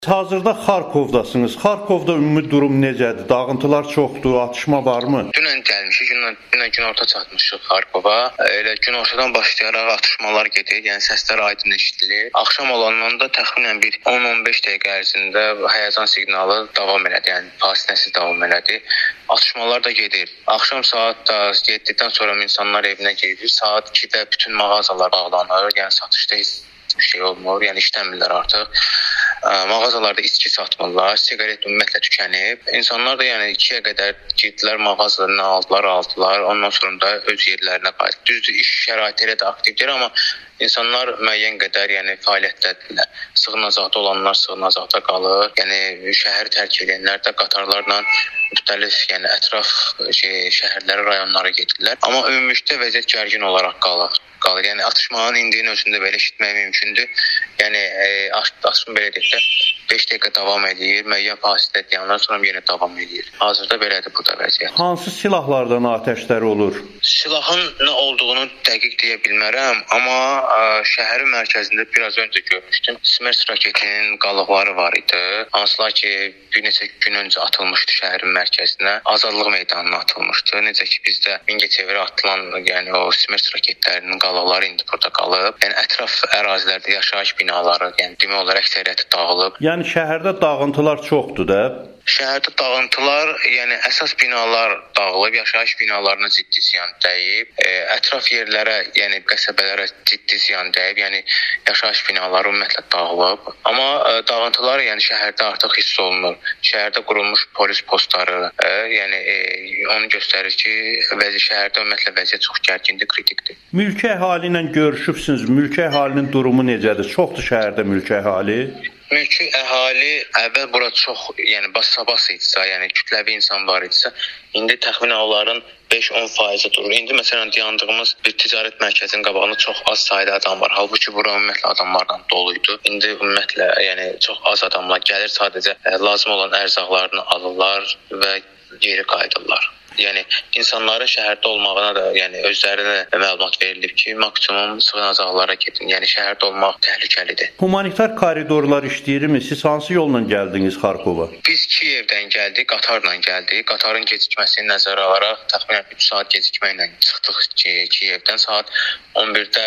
Hazırda Xarkovdasınız. Xarkovda ümumi durum necədir? Dağıntılar çoxdur, atışma varmı? Dünən gəlmişik, dünən günorta çatmışıq Xarkova. Elə günortadan başlayaraq atışmalar gedir, yəni səslər aydın eşidilir. Axşam olandan da təxminən bir 10-15 dəqiqə ərzində həyəcan siqnalı davam elədi, yəni fasiləsiz davam elədi. Atışmalar da gedir. Axşam saat 7-dən sonra insanlar evinə gedir. Saat 2-də bütün mağazalar bağlanır, yəni satışda heç bir şey olmur, yəni işləmirlər artıq. Mağazalarda içki satmırlar, siqaret ümumiyyətlə tükənib. İnsanlar da yəni 2-yə qədər girdilər mağazalarını aldılar. Ondan sonra da öz yerlərinə qayıtdı. Düzdür, iş şəraiti elə də aktivdir, amma insanlar müəyyən qədər yəni fəaliyyətdədirlər. Sığınacaqda olanlar sığınacaqda qalır. Yəni şəhəri tərk edənlər də qatarlarla müxtəlif, yəni ətraf şəhərlərə, rayonlara gedirlər. Amma ümumilikdə vəziyyət gərgin olaraq qalır. Yəni atışmanın indiyinin özündə belə eşitmək mümkündür. Yəni atışma belə deyək də 5 dəqiqə davam edir, müəyyən fasilə dayanır, sonra yenə davam edir. Hazırda belədir burada vəziyyət. Hansı silahlardan atəşlər olur? Silahın nə olduğunu dəqiq deyə bilmərəm, amma şəhərin mərkəzində biraz öncə görmüşdüm. Smerç raketinin qalıqları var idi. Hansılar ki, bir neçə gün öncə atılmışdı şəhərin mərkəzinə. Azadlıq meydanına atılmışdı. Necə ki, bizdə Mingəçevirə atılan, yəni o smerç raketlərinin qalıqları indi burada qalıb. Yəni ətraf ərazilərdə yaşayış binaları, yəni demək olar əksəriyyəti dağılıb. Yəni şəhərdə dağıntılar çoxdur da. Şəhərdə dağıntılar, yəni əsas binalar dağılıb, yaşayış binalarına ciddi ziyan dəyib. Ətraf yerlərə, yəni qəsəbələrə ciddi ziyan dəyib, yəni yaşayış binaları ümumiyyətlə dağılıb. Amma dağıntılar yəni şəhərdə artıq hiss olunur. Şəhərdə qurulmuş polis postları, yəni onu göstərir ki, şəhərdə ümumiyyətlə vəziyyət çox gərgindir, kritikdir. Mülki əhali ilə görüşübsünüz. Mülki əhalinin durumu necədir? Çoxdur şəhərdə mülki əhali. Mülki əhali əvvəl bura çox, yəni bas-sabas idisə, yəni kütləvi insan var idisə, indi təxminən onların 5-10% durur. İndi məsələn dayandığımız bir ticarət mərkəzinin qabağında çox az sayda adam var. Halbuki bura ümumiyyətlə adamlarla doluydu. İndi ümumiyyətlə yəni çox az adamlar gəlir, sadəcə lazım olan ərzaqlarını alırlar və geri qayıdırlar. Yəni insanların şəhərdə olmağına da, yəni özlərinə məlumat verilib ki, maksimum sığınacaqlara gedin. Yəni şəhərdə olmaq təhlükəlidir. Humanitar koridorlar işləyirmi? Siz hansı yolla gəldiniz Xarkova? Biz Kiyevdən gəldik, qatarla gəldik. Qatarın gecikməsini nəzərə alaraq təxminən 3 saat gecikməklə çıxdıq Kiyevdən. Saat 11-də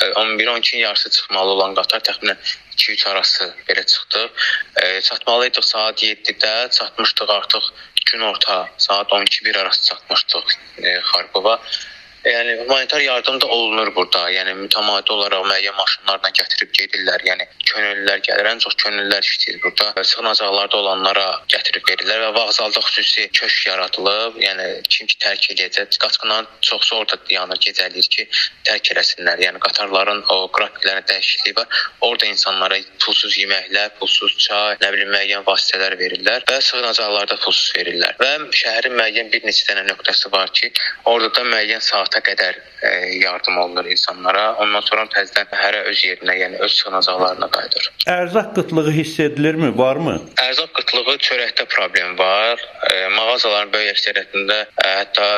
11-12 yarısı çıxmalı olan qatar təxminən 2-3 arası belə çıxdıq. Çatmalıydıq saat 7-də, çatmışdıq artıq günorta saat 12-1 arası çatmışdıq Xarkova. Yəni humanitar yardım da olunur burada. Yəni mütəmadi olaraq müəyyən maşınlarla gətirib gedirlər. Yəni könüllülər gəlir, ən çox könüllülər işləyir burada. Sığınacaqlarda olanlara gətirib verirlər və vağzalda xüsusi köşk yaradılıb. Yəni kim ki tərk edəcək, qaçqınların çoxsu orada dayanır, gecələyir ki, tərk eləsinlər. Yəni qatarların o qrafiklərinə dəyişikliyi var. Orada insanlara pulsuz yeməklər, pulsuz çay, nə bilim müəyyən vasitələr verirlər və sığınacaqlarda pulsuz verirlər. Və şəhərin müəyyən bir neçə dənə nöqtəsi var ki, orada da müəyyən saata qədər yardım olunur insanlara. Ondan sonra təzədən hərə öz yerinə, yəni öz sığınacaqlarına qayıdır. Ərzaq qıtlığı hiss edilirmi, varmı? Ərzaq qıtlığı çörəkdə problem var. Mağazaların böyük əksəriyyətində hətta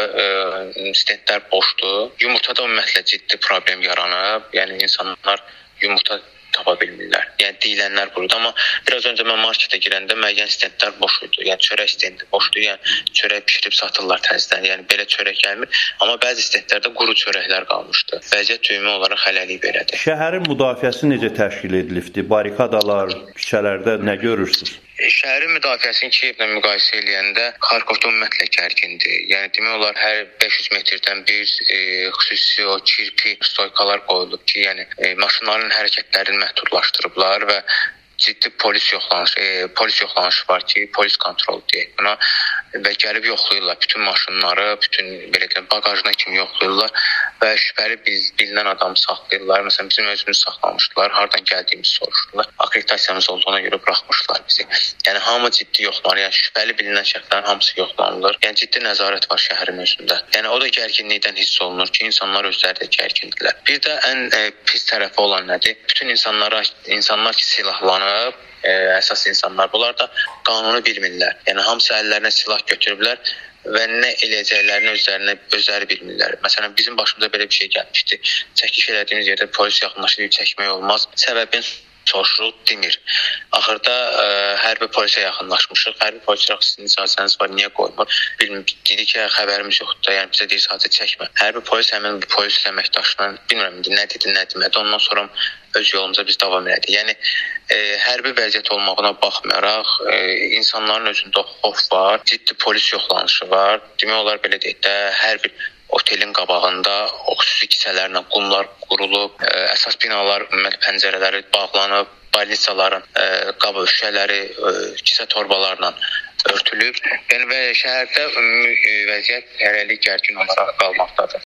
stendlər boşdur. Yumurtada ümumiyyətlə ciddi problem yaranıb. Yəni insanlar yumurta tapa bilmirlər. Yəni deyilənlər burada, amma biraz öncə mən marketə girəndə müəyyən stendlər boş idi. Yəni çörək stendi boşdur. Yəni çörək bişirib satırlar təzədən. Yəni belə çörək gəlmir, amma bəzi stendlərdə quru çörəklər qalmışdı. Vəziyyət ümumi olaraq hələlik belədir. Şəhərin müdafiəsi necə təşkil edilibdi? Barikadalar, küçələrdə nə görürsüz? Şəhərin müdafiəsini Kiyevlə müqayisə edəndə Xarkovda ümumiyyətlə gərgindir. Yəni demək olar hər 500 metrdən bir xüsusi o kirpi stoykalar qoyulub ki, yəni maşınların hərəkətlərini məhdudlaşdırıblar və ciddi polis yoxlanışı var ki, polis kontrolu deyək buna və gəlib yoxlayırlar bütün maşınları, bütün belə deyim baqajına kimi yoxlayırlar və şübhəli bilinən adamı saxlayırlar. Məsələn bizim özümüz saxlamışdılar, hardan gəldiyimizi soruşdular. Akreditasiyamız olduğuna görə buraxmışdılar bizi. Yəni hamı ciddi yoxlanır. Yəni şübhəli bilinən şəxslərin hamısı yoxlanılır. Yəni ciddi nəzarət var şəhərin özündə. Yəni o da gərginlikdən hiss olunur ki, insanlar özləri də gərgindirlər. Bir də ən pis tərəfi olan nədir? Bütün insanlar ki silahlanıb, əsas insanlar. Bunlar da qanunu bilmirlər. Yəni hamısı əllərinə silah götürüblər və nə eləyəcəklərini özləri bilmirlər. Məsələn, bizim başımıza belə bir şey gəlmişdi. Çəkiş elədiyimiz yerdə polis yaxınlaşıb çəkmək olmaz. Səbəbin soruşuruq demir. Axırda hərbi polisə yaxınlaşmışıq. Hərbi polis sizin icazəniz var, niyə qoymur? Bilmirəm, dedi ki, xəbərimiz yoxdur. Yəni bizə deyir, sadəcə çəkmə. Hərbi polis həmin polis əməkdaşından bilmirəm nə dedi, nə demədi. Ondan sonra öz yolumuza biz davam elədik. Yəni hərbi vəziyyət olmağına baxmayaraq insanların özündə xof var, ciddi polis yoxlanışı var. Demək olar belə deyək də, hər bir otelin qabağında o xüsusi kisələrlə qumlar qurulub, əsas binalar pəncərələri bağlanıb, balnisaların qabı şüşələri kisə torbalarla örtülüb. Yəni və şəhərdə ümumi vəziyyət hələlik gərgin olaraq qalmaqdadır.